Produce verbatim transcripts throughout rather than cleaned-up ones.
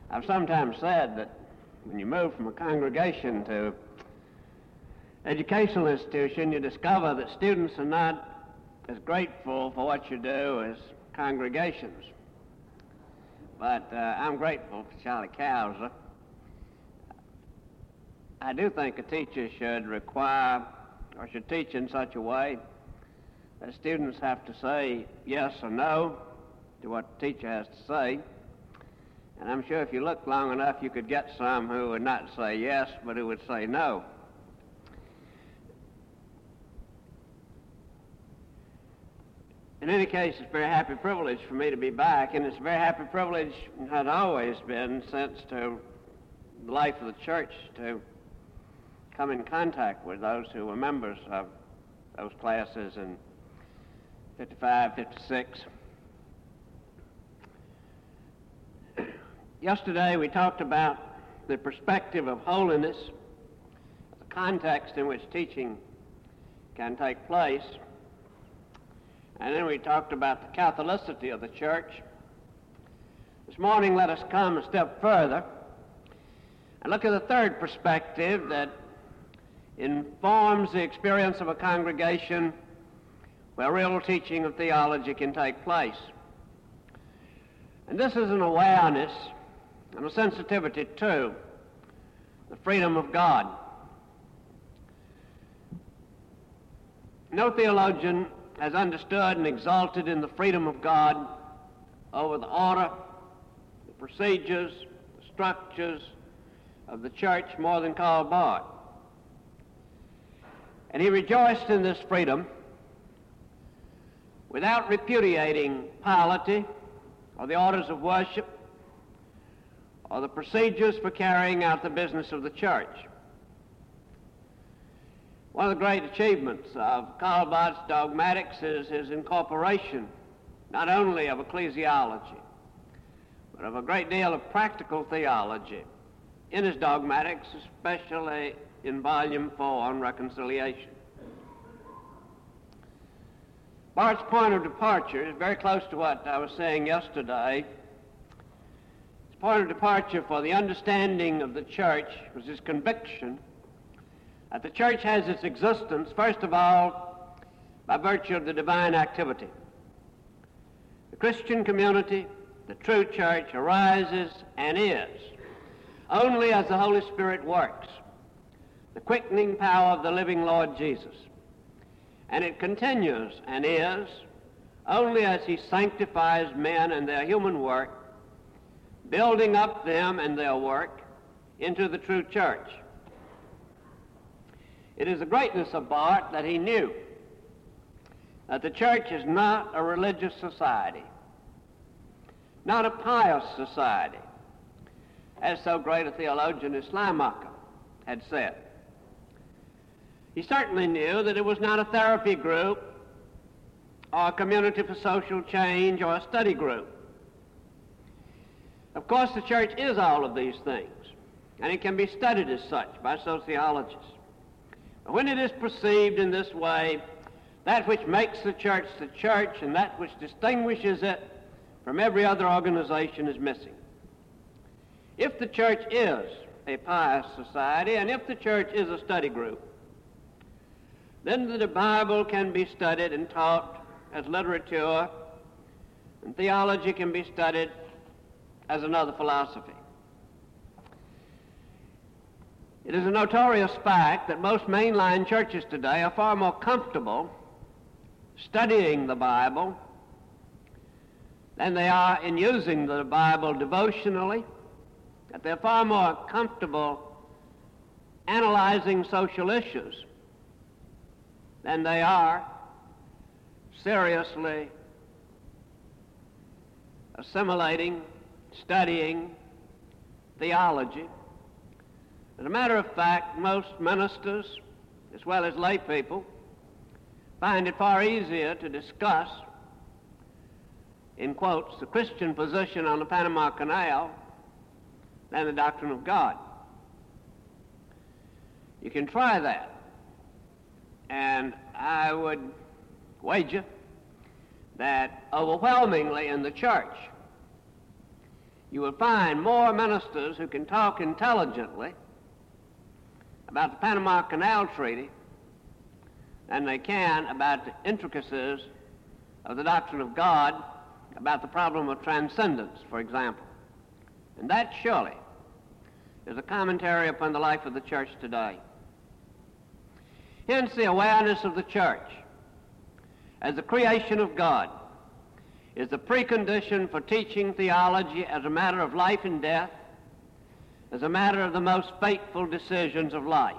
I've sometimes said that when you move from a congregation to educational institution, you discover that students are not as grateful for what you do as congregations. But uh, I'm grateful for Charlie Cowser. I do think a teacher should require, or should teach in such a way that students have to say yes or no to what the teacher has to say. And I'm sure if you look long enough, you could get some who would not say yes, but who would say no. In any case, it's a very happy privilege for me to be back, and it's a very happy privilege, and has always been since to the life of the church, to come in contact with those who were members of those classes in fifty-five, fifty-six. Yesterday we talked about the perspective of holiness, the context in which teaching can take place, and then we talked about the Catholicity of the church. This morning let us come a step further and look at the third perspective that informs the experience of a congregation where real teaching of theology can take place. And this is an awareness and a sensitivity to the freedom of God. No theologian has understood and exalted in the freedom of God over the order, the procedures, the structures of the church more than Karl Barth. And he rejoiced in this freedom without repudiating polity or the orders of worship or the procedures for carrying out the business of the church. One of the great achievements of Karl Barth's dogmatics is his incorporation not only of ecclesiology, but of a great deal of practical theology in his dogmatics, especially in volume four on reconciliation. Barth's point of departure is very close to what I was saying yesterday. His point of departure for the understanding of the church was his conviction that the church has its existence, first of all, by virtue of the divine activity. The Christian community, the true church, arises and is only as the Holy Spirit works, the quickening power of the living Lord Jesus. And it continues and is only as he sanctifies men and their human work, building up them and their work into the true church. It is the greatness of Barth that he knew that the church is not a religious society, not a pious society, as so great a theologian as Schleiermacher had said. He certainly knew that it was not a therapy group or a community for social change or a study group. Of course, the church is all of these things, and it can be studied as such by sociologists. But when it is perceived in this way, that which makes the church the church and that which distinguishes it from every other organization is missing. If the church is a pious society, and if the church is a study group, then the Bible can be studied and taught as literature, and theology can be studied as another philosophy. It is a notorious fact that most mainline churches today are far more comfortable studying the Bible than they are in using the Bible devotionally, that they're far more comfortable analyzing social issues than they are seriously assimilating, studying theology. As a matter of fact, most ministers, as well as lay people, find it far easier to discuss, in quotes, the Christian position on the Panama Canal than the doctrine of God. You can try that, and I would wager that overwhelmingly in the church, you will find more ministers who can talk intelligently about the Panama Canal Treaty than they can about the intricacies of the doctrine of God, about the problem of transcendence, for example. And that surely is a commentary upon the life of the church today. Hence, the awareness of the church as the creation of God is the precondition for teaching theology as a matter of life and death, as a matter of the most fateful decisions of life.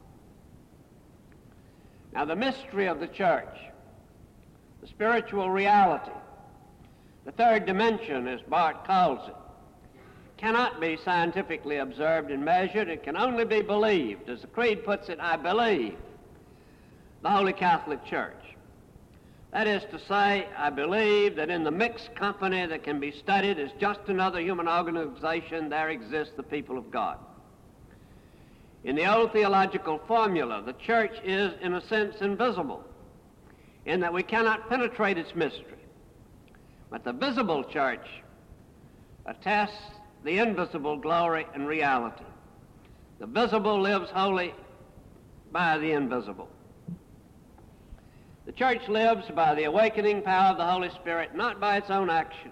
Now, the mystery of the church, the spiritual reality, the third dimension, as Barth calls it, cannot be scientifically observed and measured. It can only be believed. As the Creed puts it, I believe the Holy Catholic Church. That is to say, I believe that in the mixed company that can be studied as just another human organization, there exists the people of God. In the old theological formula, the church is, in a sense, invisible, in that we cannot penetrate its mystery. But the visible church attests the invisible glory and reality. The visible lives wholly by the invisible. The church lives by the awakening power of the Holy Spirit, not by its own action.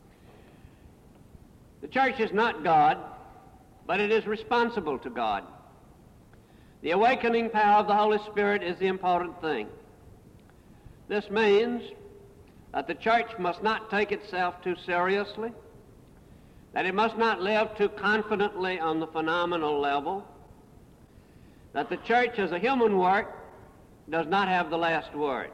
The church is not God, but it is responsible to God. The awakening power of the Holy Spirit is the important thing. This means that the church must not take itself too seriously, that it must not live too confidently on the phenomenal level, that the church as a human work does not have the last word.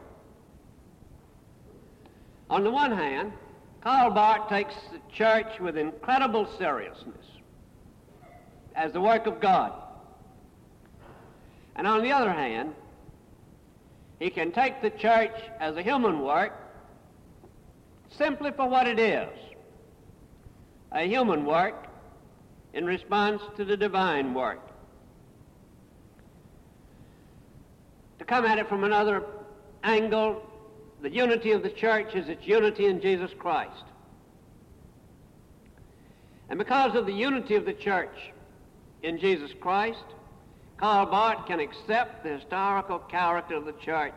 On the one hand, Karl Barth takes the church with incredible seriousness as the work of God. And on the other hand, he can take the church as a human work simply for what it is, a human work in response to the divine work. To come at it from another angle, the unity of the church is its unity in Jesus Christ. And because of the unity of the church in Jesus Christ, Karl Barth can accept the historical character of the church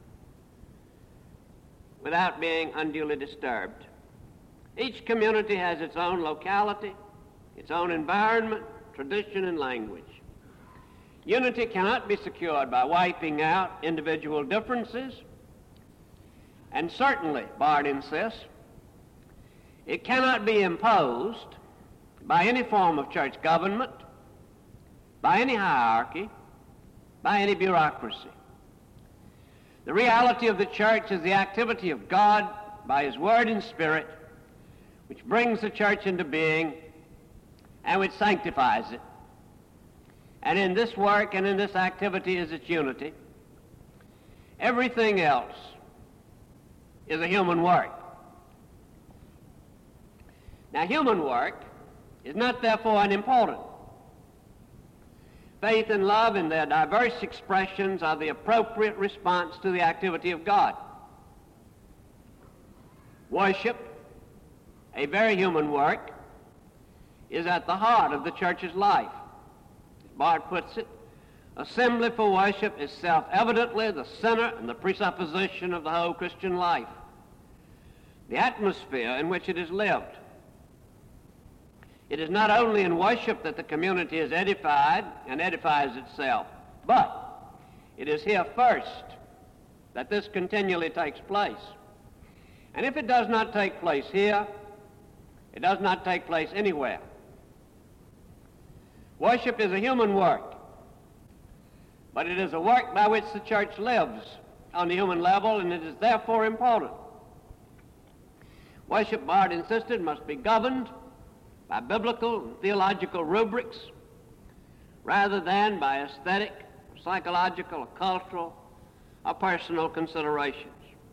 without being unduly disturbed. Each community has its own locality, its own environment, tradition, and language. Unity cannot be secured by wiping out individual differences, and certainly, Barth insists, it cannot be imposed by any form of church government, by any hierarchy, by any bureaucracy. The reality of the church is the activity of God by His Word and Spirit, which brings the church into being and which sanctifies it. And in this work and in this activity is its unity. Everything else is a human work. Now, human work is not therefore unimportant. Faith and love in their diverse expressions are the appropriate response to the activity of God. Worship, a very human work, is at the heart of the church's life. As Barth puts it, assembly for worship is self-evidently the center and the presupposition of the whole Christian life, the atmosphere in which it is lived. It is not only in worship that the community is edified and edifies itself, but it is here first that this continually takes place. And if it does not take place here, it does not take place anywhere. Worship is a human work, but it is a work by which the church lives on the human level, and it is therefore important. Worship, Barth insisted, must be governed by biblical and theological rubrics rather than by aesthetic, psychological, or cultural, or personal considerations.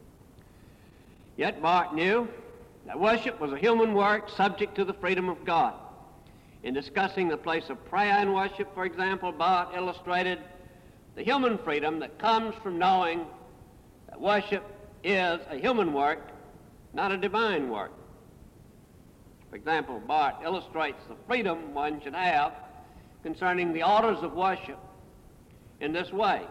Yet Barth knew that worship was a human work subject to the freedom of God. In discussing the place of prayer in worship, for example, Barth illustrated the human freedom that comes from knowing that worship is a human work, not a divine work. For example, Barth illustrates the freedom one should have concerning the orders of worship in this way.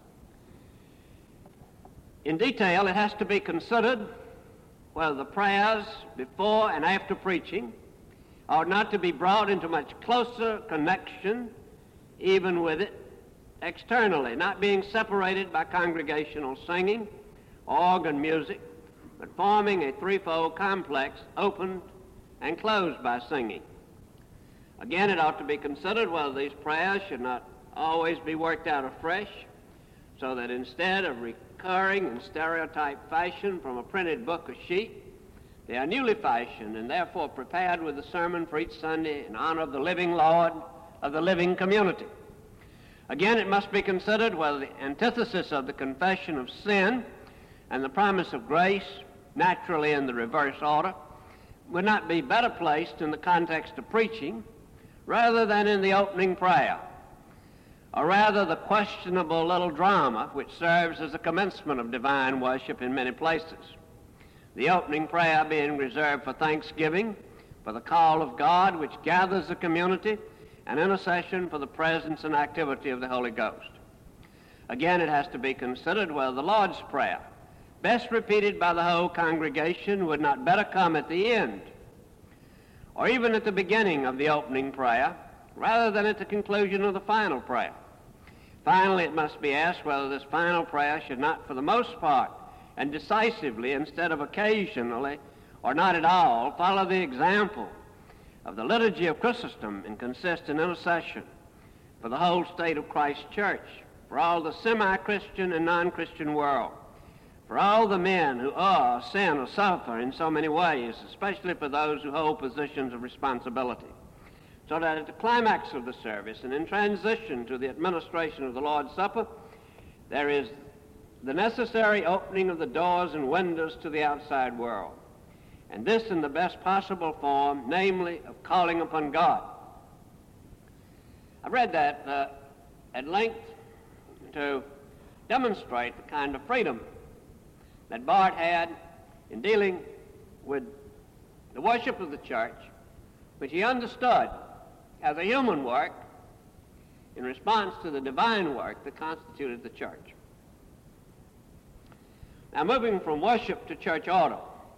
In detail, it has to be considered whether the prayers before and after preaching ought not to be brought into much closer connection even with it externally, not being separated by congregational singing, organ music, but forming a threefold complex opened and closed by singing. Again, it ought to be considered whether these prayers should not always be worked out afresh, so that instead of recurring in stereotyped fashion from a printed book or sheet, they are newly fashioned and therefore prepared with the sermon for each Sunday in honor of the living Lord of the living community. Again, it must be considered whether the antithesis of the confession of sin and the promise of grace, naturally in the reverse order, would not be better placed in the context of preaching rather than in the opening prayer, or rather the questionable little drama which serves as a commencement of divine worship in many places. The opening prayer being reserved for thanksgiving, for the call of God which gathers the community, and intercession for the presence and activity of the Holy Ghost. Again, it has to be considered whether the Lord's Prayer, best repeated by the whole congregation, would not better come at the end, or even at the beginning of the opening prayer, rather than at the conclusion of the final prayer. Finally, it must be asked whether this final prayer should not, for the most part, and decisively, instead of occasionally, or not at all, follow the example of the liturgy of Chrysostom and consist in intercession for the whole state of Christ's church, for all the semi-Christian and non-Christian world, for all the men who are, sin, or suffer in so many ways, especially for those who hold positions of responsibility, so that at the climax of the service and in transition to the administration of the Lord's Supper, there is the necessary opening of the doors and windows to the outside world, and this in the best possible form, namely of calling upon God. I read that uh, at length to demonstrate the kind of freedom that Barth had in dealing with the worship of the church, which he understood as a human work in response to the divine work that constituted the church. Now, moving from worship to church order.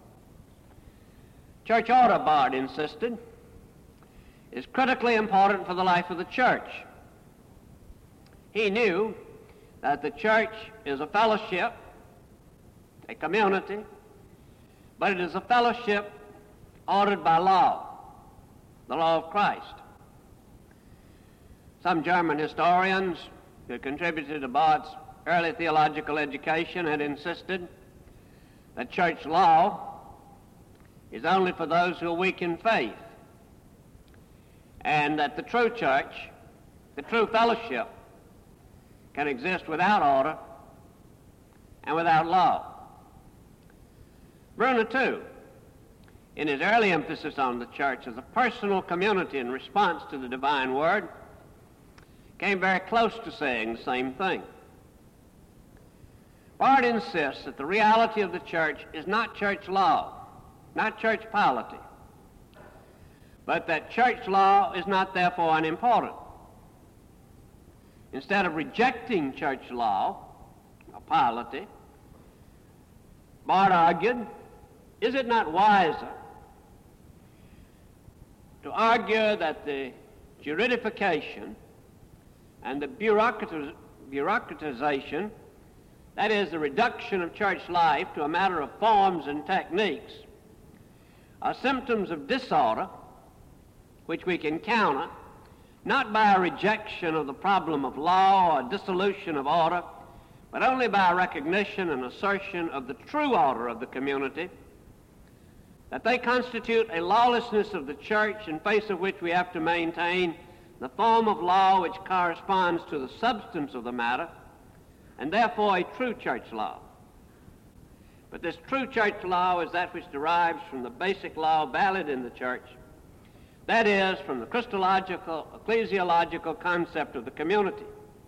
Church order, Barth insisted, is critically important for the life of the church. He knew that the church is a fellowship, a community, but it is a fellowship ordered by law, the law of Christ. Some German historians who contributed to Barth's early theological education had insisted that church law is only for those who are weak in faith, and that the true church, the true fellowship, can exist without order and without law. Brunner, too, in his early emphasis on the church as a personal community in response to the divine word, came very close to saying the same thing. Barth insists that the reality of the church is not church law, not church polity, but that church law is not therefore unimportant. Instead of rejecting church law or polity, Barth argued, is it not wiser to argue that the juridification and the bureaucratiz- bureaucratization, that is, the reduction of church life to a matter of forms and techniques, are symptoms of disorder which we can counter not by a rejection of the problem of law or dissolution of order, but only by a recognition and assertion of the true order of the community, that they constitute a lawlessness of the church in face of which we have to maintain the form of law which corresponds to the substance of the matter, and therefore a true church law. But this true church law is that which derives from the basic law valid in the church, that is, from the Christological, ecclesiological concept of the community.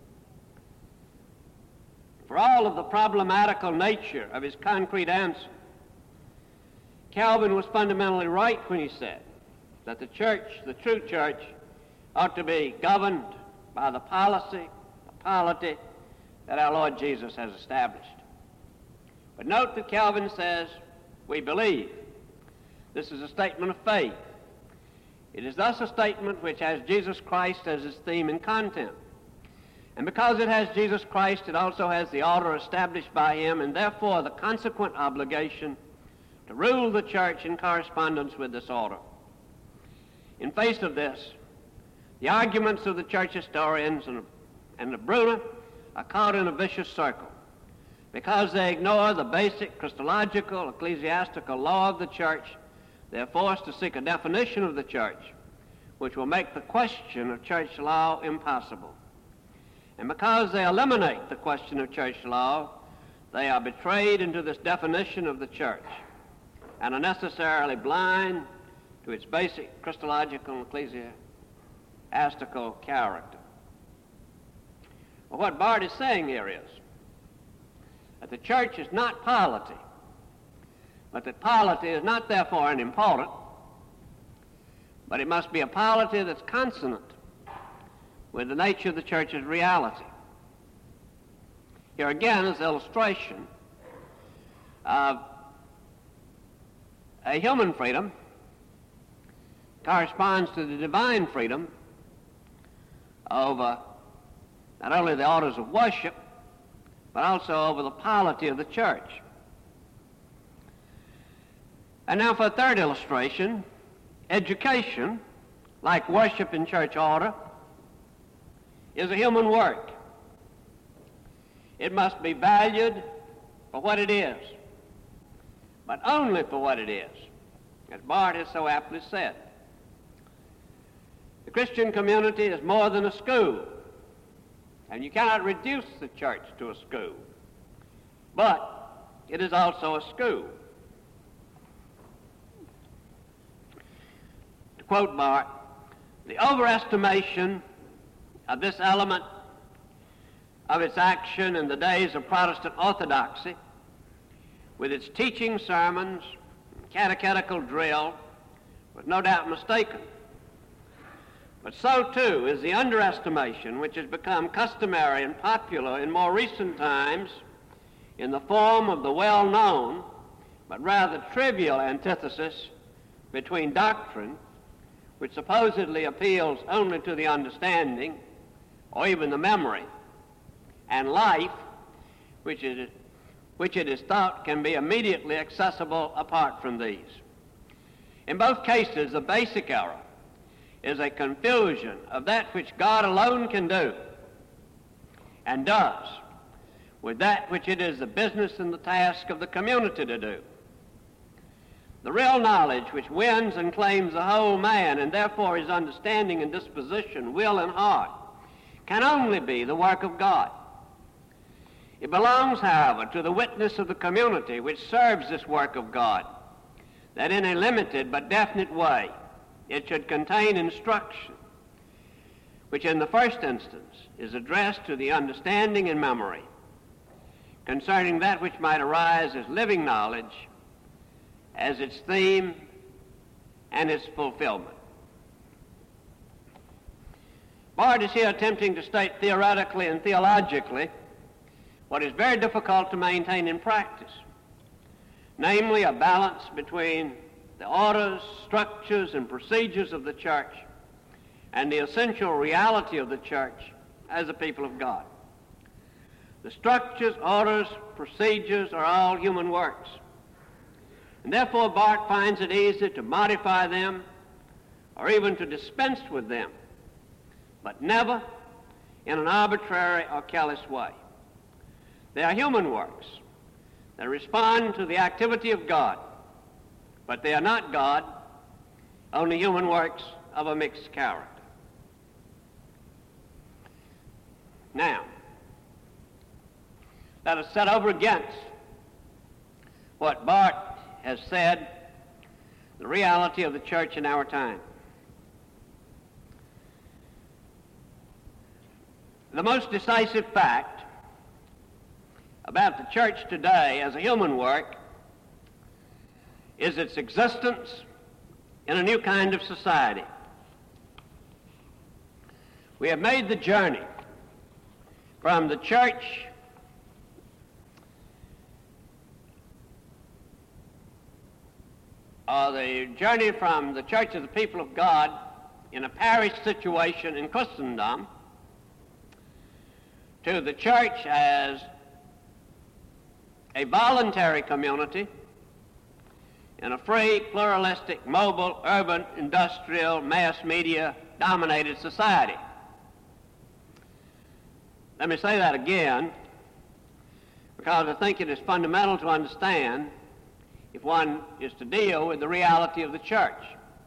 For all of the problematical nature of his concrete answer, Calvin was fundamentally right when he said, that the church, the true church, ought to be governed by the policy, the polity that our Lord Jesus has established. But note that Calvin says, we believe. This is a statement of faith. It is thus a statement which has Jesus Christ as its theme and content. And because it has Jesus Christ, it also has the order established by him, and therefore the consequent obligation to rule the church in correspondence with this order. In face of this, the arguments of the church historians and, and of Bruner are caught in a vicious circle. Because they ignore the basic Christological, ecclesiastical law of the church, they are forced to seek a definition of the church which will make the question of church law impossible. And because they eliminate the question of church law, they are betrayed into this definition of the church and are necessarily blind to its basic Christological and ecclesiastical character. Well, what Barth is saying here is that the church is not polity, but that polity is not therefore unimportant, but it must be a polity that's consonant with the nature of the church's reality. Here again is illustration of a human freedom corresponds to the divine freedom over not only the orders of worship, but also over the polity of the church. And now for a third illustration, education, like worship in church order, is a human work. It must be valued for what it is, but only for what it is, as Barth has so aptly said. The Christian community is more than a school, and you cannot reduce the church to a school, but it is also a school. To quote Barth, the overestimation of this element of its action in the days of Protestant orthodoxy, with its teaching sermons, catechetical drill, was no doubt mistaken. But so too is the underestimation which has become customary and popular in more recent times in the form of the well-known but rather trivial antithesis between doctrine, which supposedly appeals only to the understanding or even the memory, and life, which it is, which it is thought can be immediately accessible apart from these. In both cases, the basic error is a confusion of that which God alone can do and does with that which it is the business and the task of the community to do. The real knowledge which wins and claims the whole man, and therefore his understanding and disposition, will and heart, can only be the work of God. It belongs, however, to the witness of the community which serves this work of God, that in a limited but definite way it should contain instruction, which in the first instance is addressed to the understanding and memory, concerning that which might arise as living knowledge, as its theme and its fulfillment. Barth is here attempting to state theoretically and theologically what is very difficult to maintain in practice, namely a balance between the orders, structures, and procedures of the church and the essential reality of the church as a people of God. The structures, orders, procedures are all human works, and therefore Barth finds it easy to modify them or even to dispense with them, but never in an arbitrary or careless way. They are human works. They respond to the activity of God, but they are not God, only human works of a mixed character. Now, let us set over against what Barth has said, the reality of the church in our time. The most decisive fact about the church today as a human work is its existence, in a new kind of society. We have made the journey from the church or the journey from the church of the people of God in a parish situation in Christendom to the church as a voluntary community in a free, pluralistic, mobile, urban, industrial, mass media dominated society. Let me say that again, because I think it is fundamental to understand if one is to deal with the reality of the church.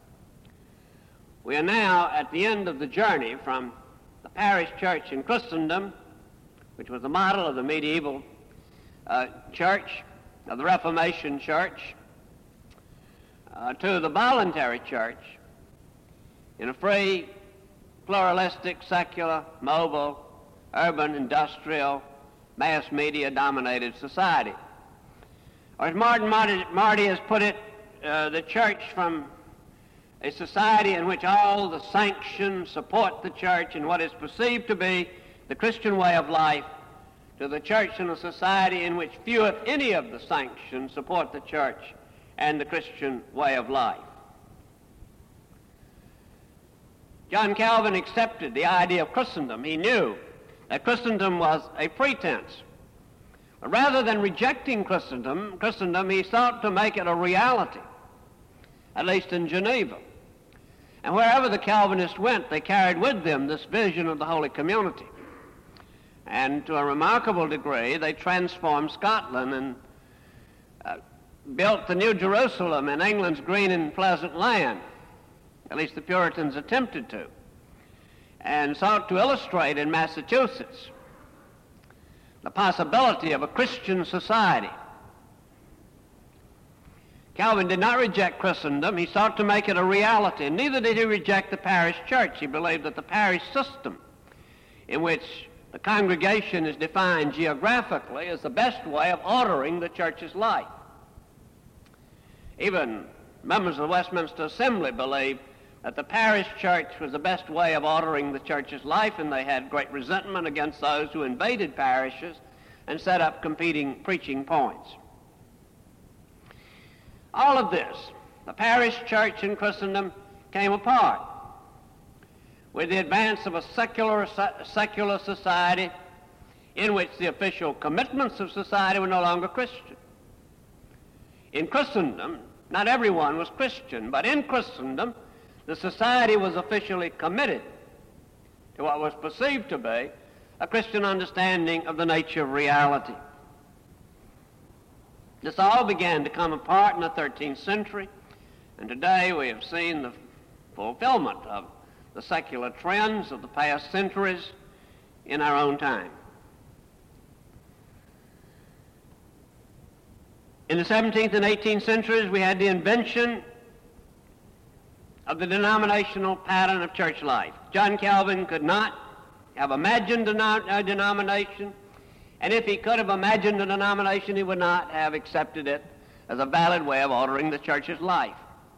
We are now at the end of the journey from the parish church in Christendom, which was the model of the medieval uh, church, of the Reformation church, uh, to the voluntary church in a free, pluralistic, secular, mobile, urban, industrial, mass media-dominated society. Or as Martin Marty, Marty has put it, uh, the church from a society in which all the sanctions support the church in what is perceived to be the Christian way of life, to the church in a society in which few, if any, of the sanctions support the church and the Christian way of life. John Calvin accepted the idea of Christendom. He knew that Christendom was a pretense. But rather than rejecting Christendom, Christendom, he sought to make it a reality, at least in Geneva. And wherever the Calvinists went, they carried with them this vision of the Holy Community. And to a remarkable degree, they transformed Scotland and uh, built the New Jerusalem in England's green and pleasant land. At least the Puritans attempted to. And sought to illustrate in Massachusetts the possibility of a Christian society. Calvin did not reject Christendom. He sought to make it a reality. And neither did he reject the parish church. He believed that the parish system, in which the congregation is defined geographically, is the best way of ordering the church's life. Even members of the Westminster Assembly believed that the parish church was the best way of ordering the church's life, and they had great resentment against those who invaded parishes and set up competing preaching points. All of this, the parish church in Christendom, came apart with the advance of a secular, secular society in which the official commitments of society were no longer Christian. In Christendom, not everyone was Christian, but in Christendom, the society was officially committed to what was perceived to be a Christian understanding of the nature of reality. This all began to come apart in the thirteenth century, and today we have seen the fulfillment of the secular trends of the past centuries in our own time. In the seventeenth and eighteenth centuries, we had the invention of the denominational pattern of church life. John Calvin could not have imagined a denomination, and if he could have imagined a denomination, he would not have accepted it as a valid way of ordering the church's life.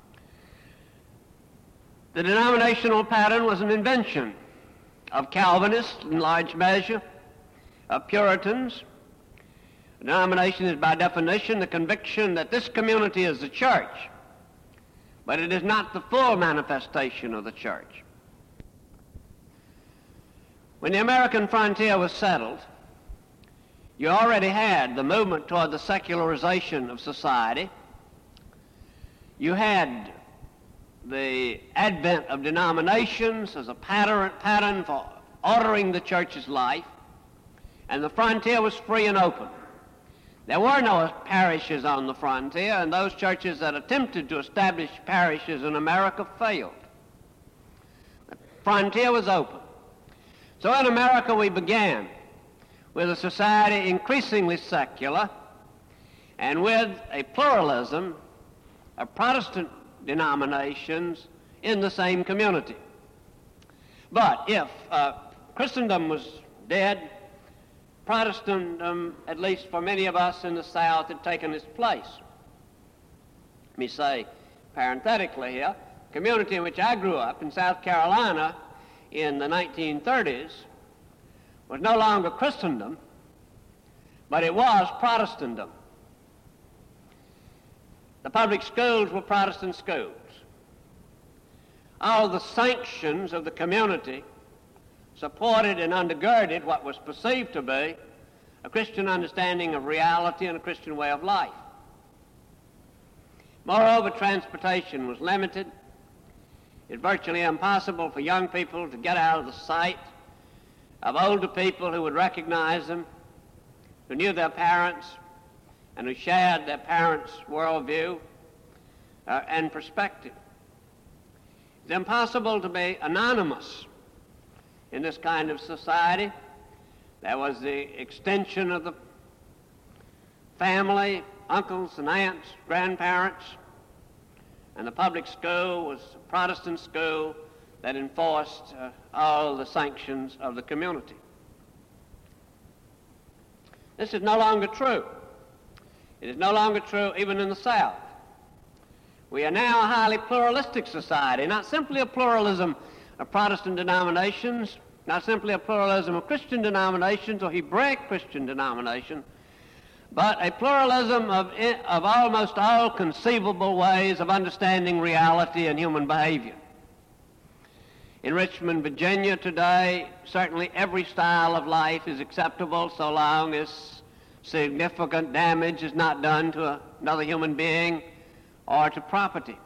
The denominational pattern was an invention of Calvinists in large measure, of Puritans. A denomination is by definition the conviction that this community is the church, but it is not the full manifestation of the church. When the American frontier was settled, you already had the movement toward the secularization of society. You had the advent of denominations as a pattern, pattern for ordering the church's life, and the frontier was free and open. There were no parishes on the frontier, and those churches that attempted to establish parishes in America failed. The frontier was open. So in America we began with a society increasingly secular and with a pluralism of Protestant denominations in the same community. But if uh, Christendom was dead, Protestantism, at least for many of us in the South, had taken its place. Let me say parenthetically here community in which I grew up in South Carolina in the nineteen thirties was no longer Christendom, but it was Protestantdom. The public schools were Protestant schools. All the sanctions of the community supported and undergirded what was perceived to be a Christian understanding of reality and a Christian way of life. Moreover, transportation was limited. It's virtually impossible for young people to get out of the sight of older people who would recognize them, who knew their parents, and who shared their parents' worldview uh, and perspective. It's impossible to be anonymous in this kind of society. There was the extension of the family, uncles and aunts, grandparents, and the public school was a Protestant school that enforced uh, all the sanctions of the community. This is no longer true. It is no longer true even in the South. We are now a highly pluralistic society, not simply a pluralism of Protestant denominations, not simply a pluralism of Christian denominations or Hebraic Christian denominations, but a pluralism of, of almost all conceivable ways of understanding reality and human behavior. In Richmond, Virginia today, certainly every style of life is acceptable so long as significant damage is not done to another human being or to property.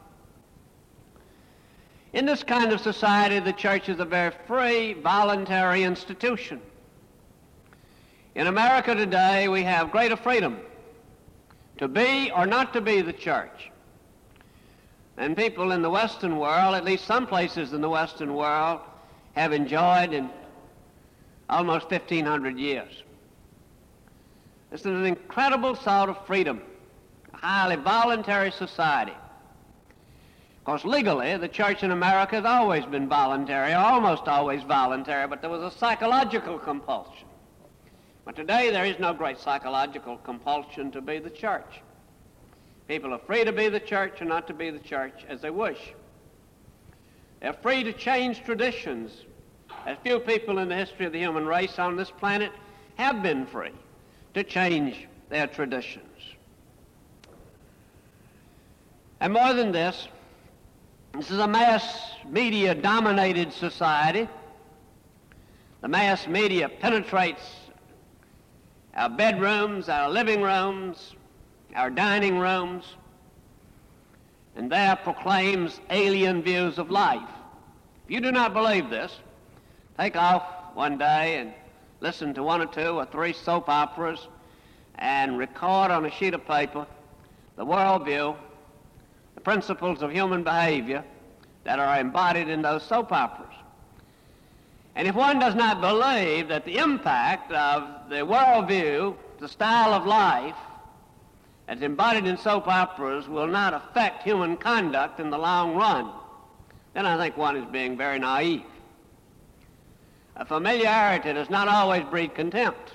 In this kind of society, the church is a very free, voluntary institution. In America today, we have greater freedom to be or not to be the church than people in the Western world, at least some places in the Western world, have enjoyed in almost fifteen hundred years. This is an incredible sort of freedom, a highly voluntary society. Of course, legally, the church in America has always been voluntary, almost always voluntary, but there was a psychological compulsion. But today there is no great psychological compulsion to be the church. People are free to be the church or not to be the church as they wish. They're free to change traditions, as few people in the history of the human race on this planet have been free to change their traditions. And more than this, this is a mass media-dominated society. The mass media penetrates our bedrooms, our living rooms, our dining rooms, and there proclaims alien views of life. If you do not believe this, take off one day and listen to one or two or three soap operas and record on a sheet of paper the worldview, the principles of human behavior that are embodied in those soap operas. And if one does not believe that the impact of the worldview, the style of life that's embodied in soap operas will not affect human conduct in the long run, then I think one is being very naive. A familiarity does not always breed contempt.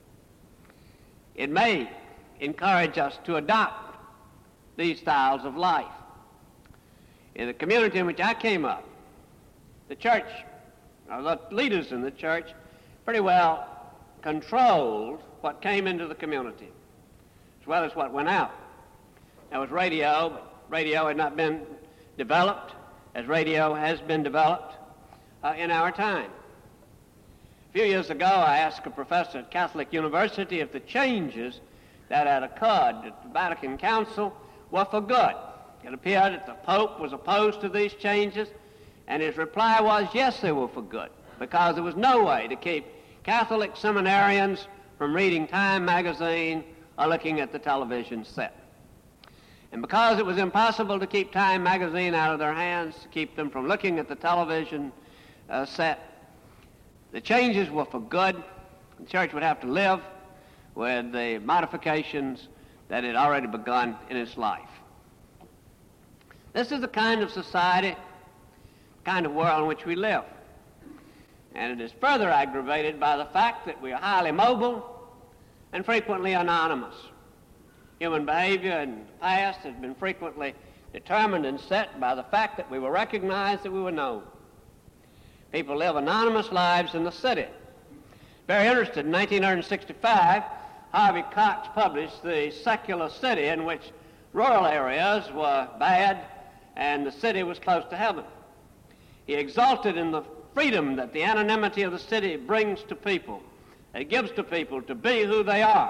It may encourage us to adopt these styles of life. In the community in which I came up, the church, or the leaders in the church, pretty well controlled what came into the community, as well as what went out. There was radio, but radio had not been developed as radio has been developed uh, in our time. A few years ago, I asked a professor at Catholic University if the changes that had occurred at the Vatican Council were for good. It appeared that the Pope was opposed to these changes, and his reply was, yes, they were for good, because there was no way to keep Catholic seminarians from reading Time magazine or looking at the television set. And because it was impossible to keep Time magazine out of their hands, to keep them from looking at the television uh, set, the changes were for good. The church would have to live with the modifications that had already begun in its life. This is the kind of society, kind of world in which we live. And it is further aggravated by the fact that we are highly mobile and frequently anonymous. Human behavior in the past has been frequently determined and set by the fact that we were recognized, that we were known. People live anonymous lives in the city. Very interested, in nineteen sixty-five, Harvey Cox published The Secular City, in which rural areas were bad and the city was close to heaven. He exulted in the freedom that the anonymity of the city brings to people. It gives to people to be who they are.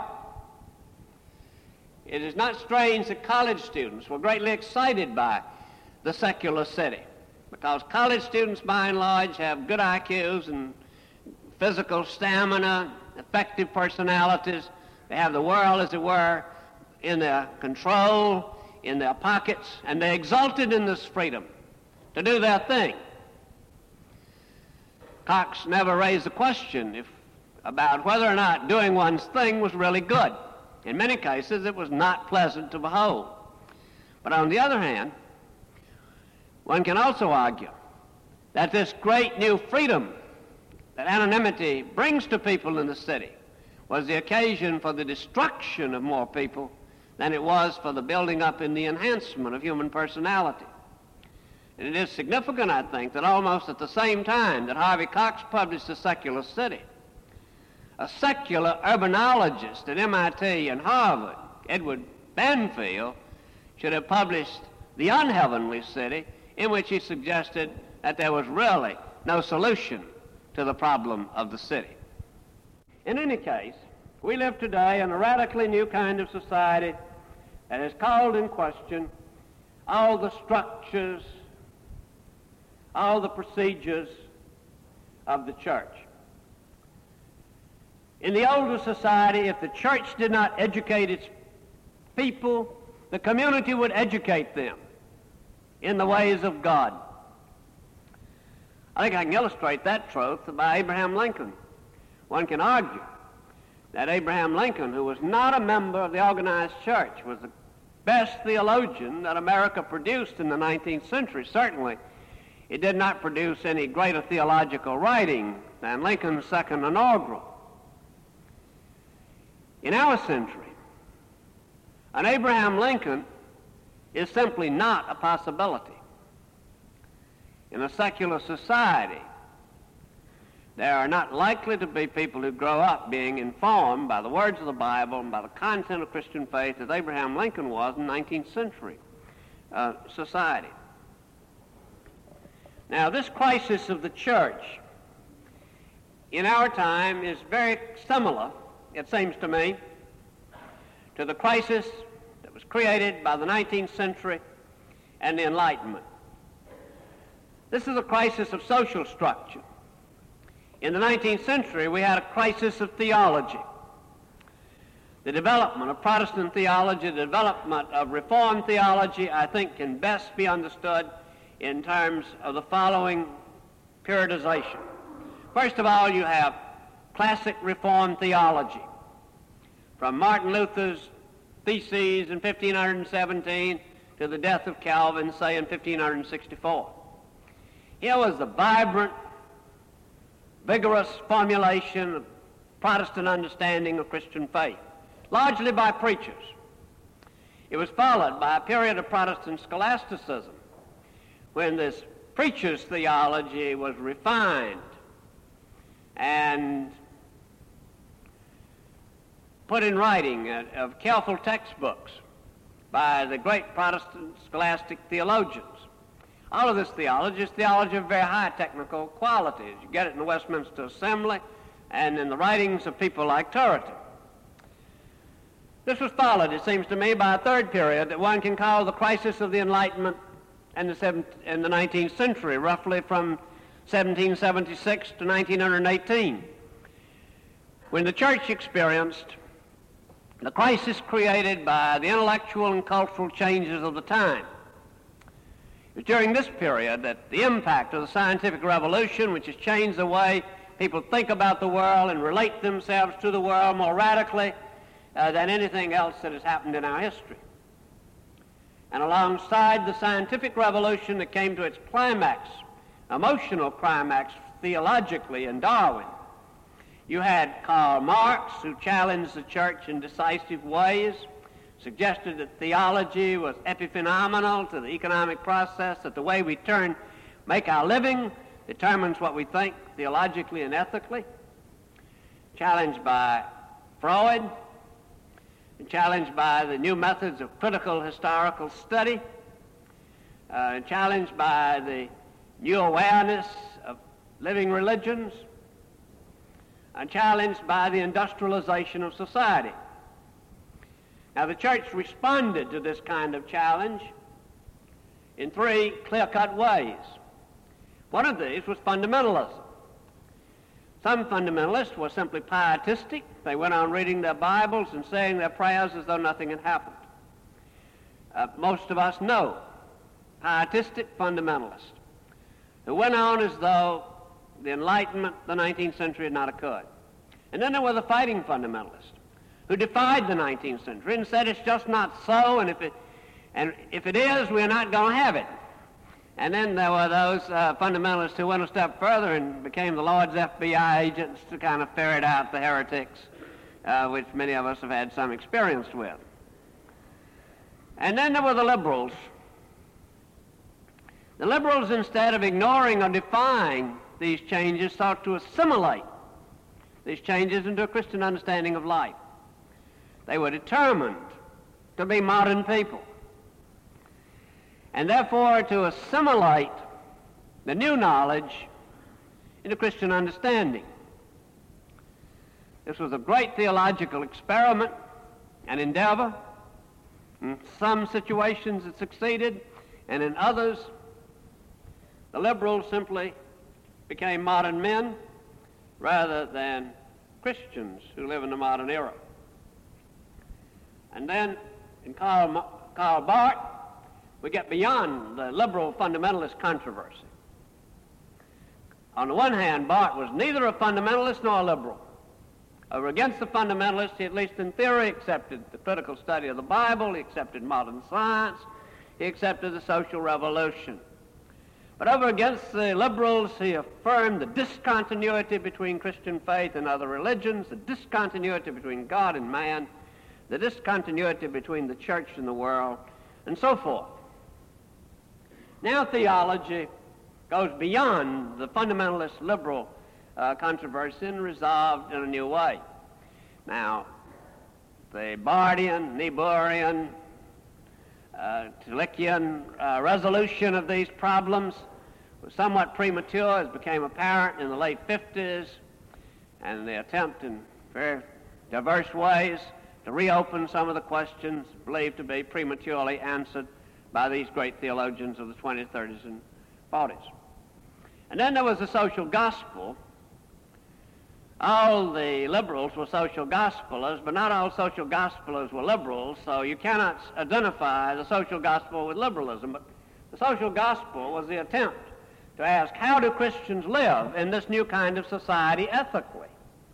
It is not strange that college students were greatly excited by the secular city, because college students, by and large, have good I Qs and physical stamina, effective personalities. They have the world, as it were, in their control, in their pockets, and they exulted in this freedom to do their thing. Cox never raised the question if, about whether or not doing one's thing was really good. In many cases, it was not pleasant to behold. But on the other hand, one can also argue that this great new freedom that anonymity brings to people in the city was the occasion for the destruction of more people than it was for the building up and the enhancement of human personality. And it is significant, I think, that almost at the same time that Harvey Cox published The Secular City, a secular urbanologist at M I T and Harvard, Edward Banfield, should have published The Unheavenly City, in which he suggested that there was really no solution to the problem of the city. In any case, we live today in a radically new kind of society that has called in question all the structures, all the procedures of the church. In the older society, if the church did not educate its people, the community would educate them in the ways of God. I think I can illustrate that truth by Abraham Lincoln. One can argue that Abraham Lincoln, who was not a member of the organized church, was the best theologian that America produced in the nineteenth century. Certainly, it did not produce any greater theological writing than Lincoln's second inaugural. In our century, an Abraham Lincoln is simply not a possibility. In a secular society, there are not likely to be people who grow up being informed by the words of the Bible and by the content of Christian faith as Abraham Lincoln was in nineteenth century uh, society. Now, this crisis of the church in our time is very similar, it seems to me, to the crisis that was created by the nineteenth century and the Enlightenment. This is a crisis of social structure. In the nineteenth century, we had a crisis of theology. The development of Protestant theology, the development of Reformed theology, I think can best be understood in terms of the following periodization. First of all, you have classic Reformed theology, from Martin Luther's theses in fifteen seventeen to the death of Calvin, say, in fifteen sixty-four. Here was the vibrant, vigorous formulation of Protestant understanding of Christian faith, largely by preachers. It was followed by a period of Protestant scholasticism, when this preacher's theology was refined and put in writing uh, of careful textbooks by the great Protestant scholastic theologians. All of this theology is theology of very high technical qualities. You get it in the Westminster Assembly and in the writings of people like Turretin. This was followed, it seems to me, by a third period that one can call the crisis of the Enlightenment in the, seventh, in the nineteenth century, roughly from seventeen seventy-six to nineteen eighteen, when the church experienced the crisis created by the intellectual and cultural changes of the time. It was during this period that the impact of the scientific revolution, which has changed the way people think about the world and relate themselves to the world more radically uh, than anything else that has happened in our history. And alongside the scientific revolution that came to its climax, emotional climax theologically in Darwin, you had Karl Marx, who challenged the church in decisive ways, suggested that theology was epiphenomenal to the economic process, that the way we turn, make our living determines what we think theologically and ethically. Challenged by Freud, and challenged by the new methods of critical historical study, uh, challenged by the new awareness of living religions, and challenged by the industrialization of society. Now, the church responded to this kind of challenge in three clear-cut ways. One of these was fundamentalism. Some fundamentalists were simply pietistic. They went on reading their Bibles and saying their prayers as though nothing had happened. Uh, most of us know pietistic fundamentalists who went on as though the Enlightenment, the nineteenth century, had not occurred. And then there were the fighting fundamentalists who defied the nineteenth century and said it's just not so, and if it, and if it is, we're not going to have it. And then there were those uh, fundamentalists who went a step further and became the Lord's F B I agents to kind of ferret out the heretics, uh, which many of us have had some experience with. And then there were the liberals. The liberals, instead of ignoring or defying these changes, sought to assimilate these changes into a Christian understanding of life. They were determined to be modern people, and therefore to assimilate the new knowledge into Christian understanding. This was a great theological experiment and endeavor. In some situations it succeeded, and in others the liberals simply became modern men rather than Christians who live in the modern era. And then in Karl, Karl Barth, we get beyond the liberal fundamentalist controversy. On the one hand, Barth was neither a fundamentalist nor a liberal. Over against the fundamentalists, he, at least in theory, accepted the critical study of the Bible, he accepted modern science, he accepted the social revolution. But over against the liberals, he affirmed the discontinuity between Christian faith and other religions, the discontinuity between God and man, the discontinuity between the church and the world, and so forth. Now theology goes beyond the fundamentalist liberal uh, controversy and resolved in a new way. Now, the Barthian, Niebuhrian, uh, Tillichian uh, resolution of these problems was somewhat premature, as became apparent in the late fifties, and the attempt in very diverse ways to reopen some of the questions believed to be prematurely answered by these great theologians of the twenties, thirties, and forties. And then there was the social gospel. All the liberals were social gospelers, but not all social gospelers were liberals, so you cannot identify the social gospel with liberalism. But the social gospel was the attempt to ask, how do Christians live in this new kind of society ethically?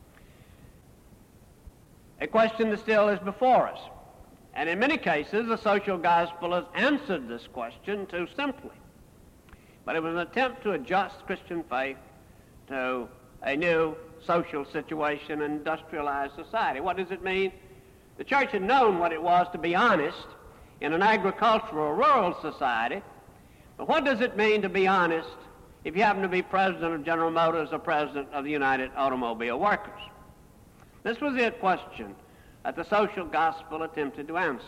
A question that still is before us. And in many cases, the social gospelers answered this question too simply. But it was an attempt to adjust Christian faith to a new social situation and industrialized society. What does it mean? The church had known what it was to be honest in an agricultural rural society, but what does it mean to be honest if you happen to be president of General Motors or president of the United Automobile Workers? This was the question that the social gospel attempted to answer.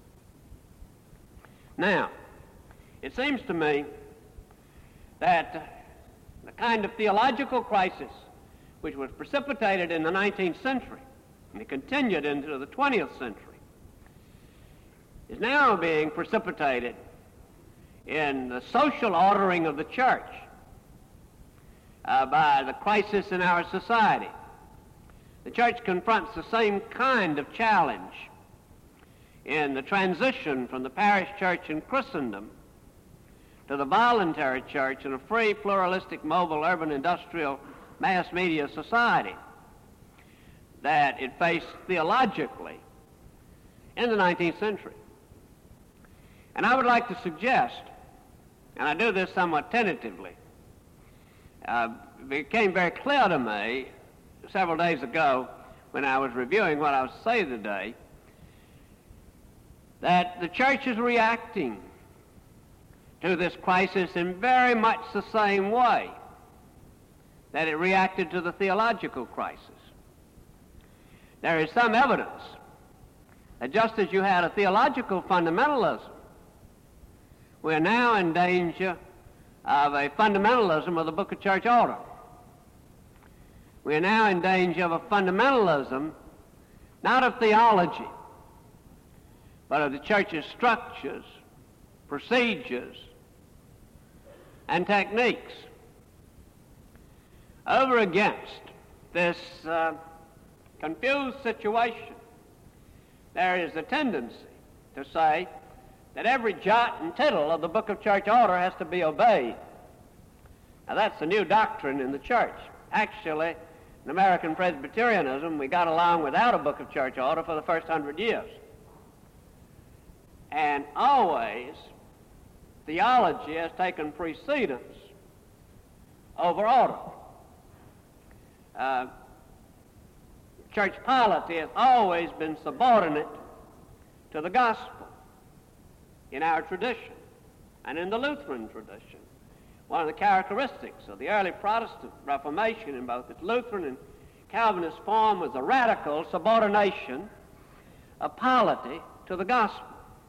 Now, it seems to me that the kind of theological crisis which was precipitated in the nineteenth century and it continued into the twentieth century is now being precipitated in the social ordering of the church uh, by the crisis in our society. The church confronts the same kind of challenge in the transition from the parish church in Christendom to the voluntary church in a free, pluralistic, mobile, urban, industrial, mass media society that it faced theologically in the nineteenth century. And I would like to suggest, and I do this somewhat tentatively, uh, it became very clear to me several days ago when I was reviewing what I was saying today, that the church is reacting to this crisis in very much the same way that it reacted to the theological crisis. There is some evidence that just as you had a theological fundamentalism, we are now in danger of a fundamentalism of the Book of Church Order. We are now in danger of a fundamentalism, not of theology, but of the church's structures, procedures, and techniques. Over against this uh, confused situation, there is a tendency to say that every jot and tittle of the Book of Church Order has to be obeyed. Now that's a new doctrine in the church. Actually, in American Presbyterianism, we got along without a Book of Church Order for the first hundred years. And always, theology has taken precedence over order. Uh, church polity has always been subordinate to the gospel in our tradition and in the Lutheran tradition. One of the characteristics of the early Protestant Reformation in both its Lutheran and Calvinist form was a radical subordination of polity to the gospel.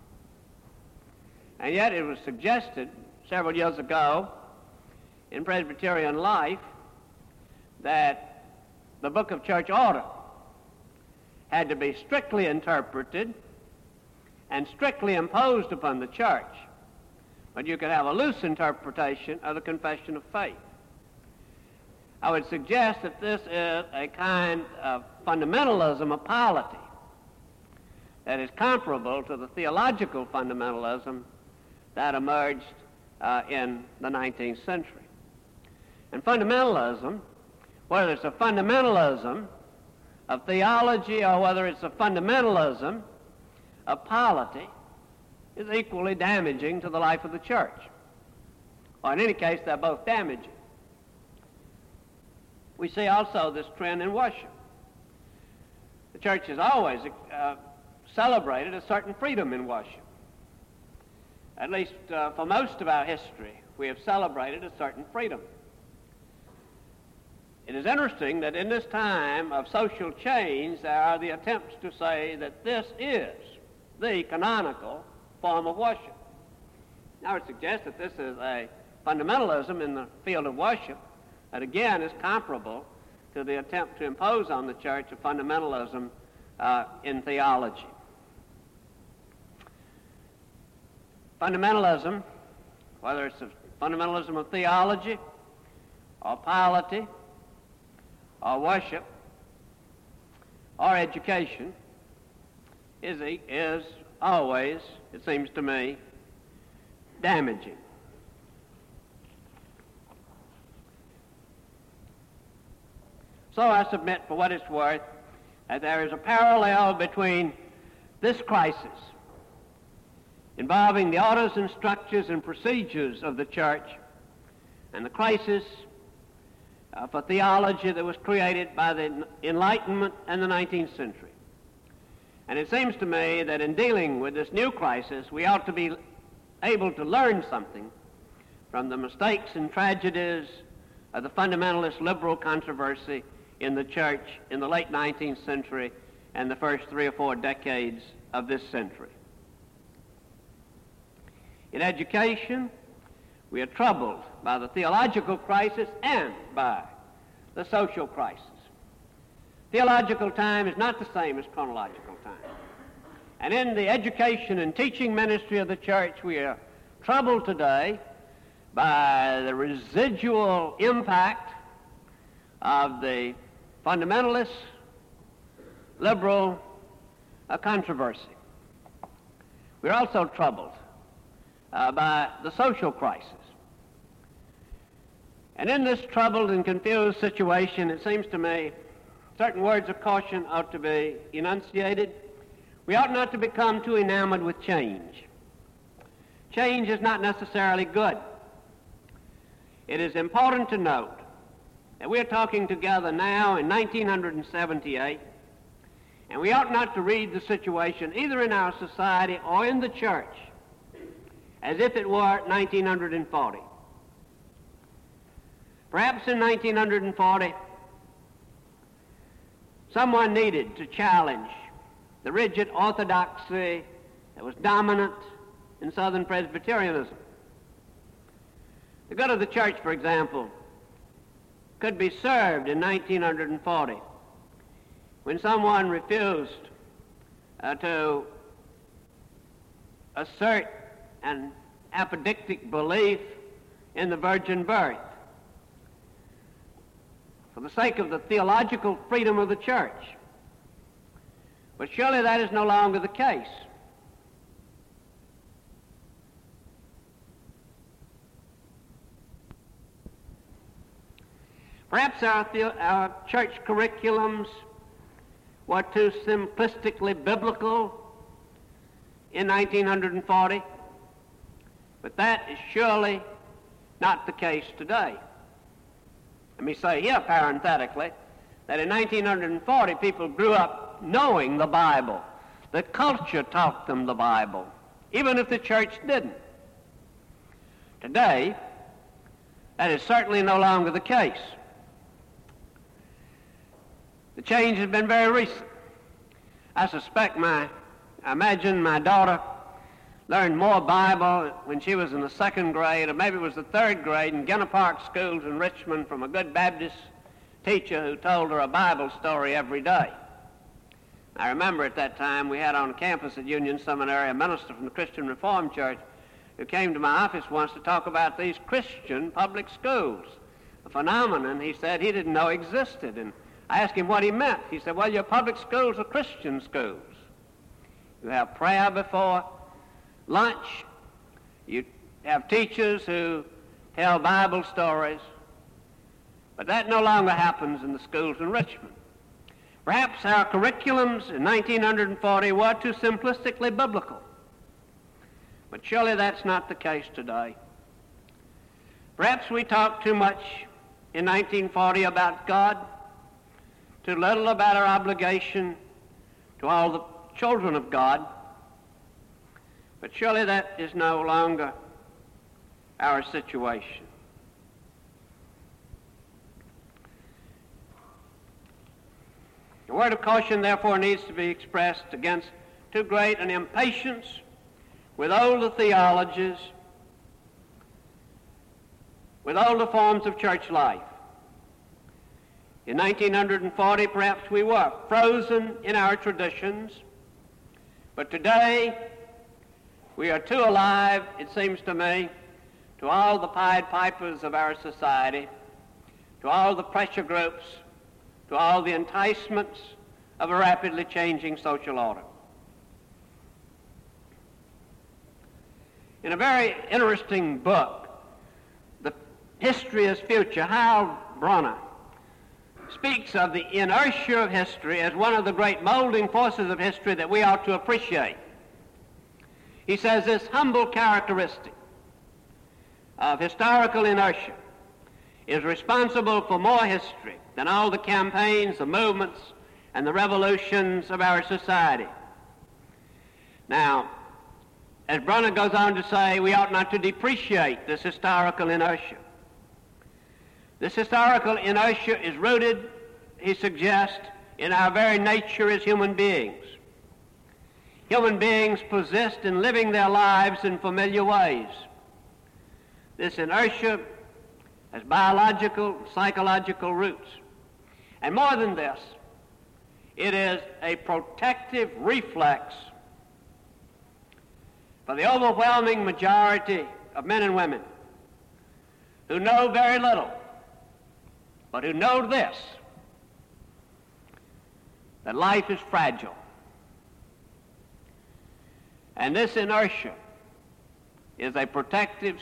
And yet it was suggested several years ago in Presbyterian life that the Book of Church Order had to be strictly interpreted and strictly imposed upon the church, but you could have a loose interpretation of the Confession of Faith. I would suggest that this is a kind of fundamentalism of polity that is comparable to the theological fundamentalism that emerged uh, in the nineteenth century. And fundamentalism, whether it's a fundamentalism of theology or whether it's a fundamentalism of polity, is equally damaging to the life of the church. Or in any case, they're both damaging. We see also this trend in worship. The church has always uh, celebrated a certain freedom in worship. At least uh, for most of our history, we have celebrated a certain freedom. It is interesting that in this time of social change, there are the attempts to say that this is the canonical form of worship. Now, I would suggest that this is a fundamentalism in the field of worship that, again, is comparable to the attempt to impose on the church a fundamentalism uh, in theology. Fundamentalism, whether it's a fundamentalism of theology or polity or worship or education, is, is always, it seems to me, damaging. So I submit, for what it's worth, that there is a parallel between this crisis involving the orders and structures and procedures of the church and the crisis uh, for theology that was created by the Enlightenment and the nineteenth century. And it seems to me that in dealing with this new crisis, we ought to be able to learn something from the mistakes and tragedies of the fundamentalist liberal controversy in the church in the late nineteenth century and the first three or four decades of this century. In education, we are troubled by the theological crisis and by the social crisis. Theological time is not the same as chronological time. And in the education and teaching ministry of the church, we are troubled today by the residual impact of the fundamentalist liberal uh, controversy. We're also troubled uh, by the social crisis. And in this troubled and confused situation, it seems to me certain words of caution ought to be enunciated. We ought not to become too enamored with change. Change is not necessarily good. It is important to note that we're talking together now in nineteen seventy-eight, And we ought not to read the situation either in our society or in the church as if it were nineteen forty. Perhaps in nineteen forty, someone needed to challenge the rigid orthodoxy that was dominant in Southern Presbyterianism. The good of the church, for example, could be served in nineteen forty when someone refused uh, to assert an apodictic belief in the virgin birth for the sake of the theological freedom of the church. But surely that is no longer the case. Perhaps our, the- our church curriculums were too simplistically biblical in nineteen forty, but that is surely not the case today. Let me say here parenthetically that in nineteen forty people grew up knowing the Bible. The culture taught them the Bible, even if the church didn't. Today, that is certainly no longer the case. The change has been very recent. I suspect my, I imagine my daughter learned more Bible when she was in the second grade, or maybe it was the third grade, in Gunner Park schools in Richmond from a good Baptist teacher who told her a Bible story every day. I remember at that time we had on campus at Union Seminary a minister from the Christian Reformed Church who came to my office once to talk about these Christian public schools, a phenomenon he said he didn't know existed. And I asked him what he meant. He said, well, your public schools are Christian schools. You have prayer before lunch. You have teachers who tell Bible stories. But that no longer happens in the schools in Richmond. Perhaps our curriculums in nineteen forty were too simplistically biblical. But surely that's not the case today. Perhaps we talked too much in nineteen forty about God, too little about our obligation to all the children of God. But surely that is no longer our situation. A word of caution, therefore, needs to be expressed against too great an impatience with older theologies, with older forms of church life. In nineteen forty, perhaps we were frozen in our traditions, but today we are too alive, it seems to me, to all the Pied Pipers of our society, to all the pressure groups, to all the enticements of a rapidly changing social order. In a very interesting book, The History is Future, Harold Brunner speaks of the inertia of history as one of the great molding forces of history that we ought to appreciate. He says this humble characteristic of historical inertia is responsible for more history than all the campaigns, the movements, and the revolutions of our society. Now, as Brunner goes on to say, we ought not to depreciate this historical inertia. This historical inertia is rooted, he suggests, in our very nature as human beings. Human beings persist in living their lives in familiar ways. This inertia has biological, psychological roots. And more than this, it is a protective reflex for the overwhelming majority of men and women who know very little, but who know this, that life is fragile. And this inertia is a protective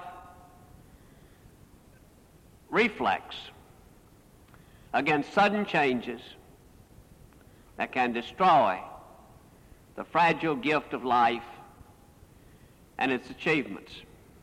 self-reflex against sudden changes that can destroy the fragile gift of life and its achievements.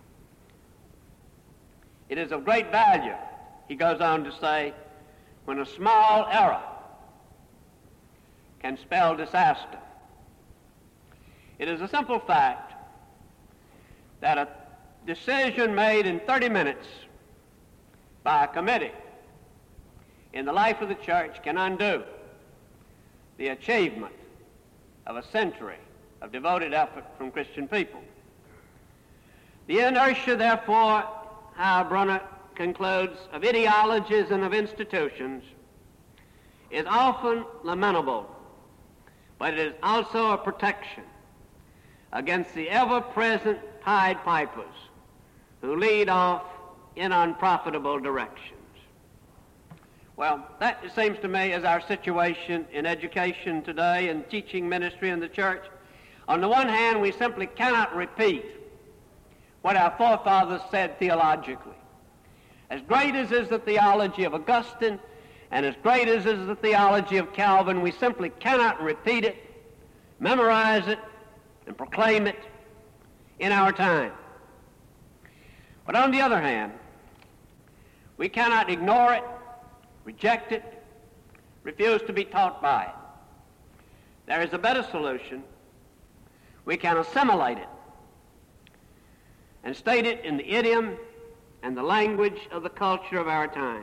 It is of great value, he goes on to say, when a small error can spell disaster. It is a simple fact that a decision made in thirty minutes by a committee in the life of the church can undo the achievement of a century of devoted effort from Christian people. The inertia, therefore, Heilbronner concludes, of ideologies and of institutions is often lamentable, but it is also a protection against the ever-present Pied Pipers who lead off in unprofitable directions. Well, that, it seems to me, is our situation in education today and teaching ministry in the church. On the one hand, we simply cannot repeat what our forefathers said theologically. As great as is the theology of Augustine, and as great as is the theology of Calvin, we simply cannot repeat it, memorize it, and proclaim it in our time. But on the other hand, we cannot ignore it, reject it, refuse to be taught by it. There is a better solution. We can assimilate it and state it in the idiom and the language of the culture of our time.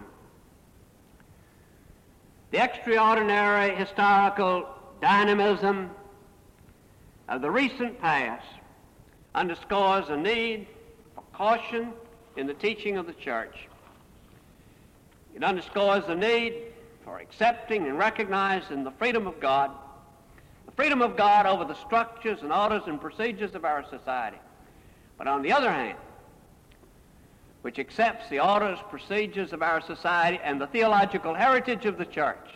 The extraordinary historical dynamism of the recent past underscores a need for caution in the teaching of the church. It underscores the need for accepting and recognizing the freedom of God, the freedom of God over the structures and orders and procedures of our society. But on the other hand, which accepts the orders, procedures of our society and the theological heritage of the church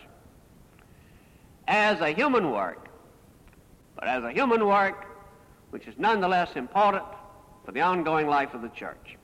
as a human work, but as a human work which is nonetheless important for the ongoing life of the church.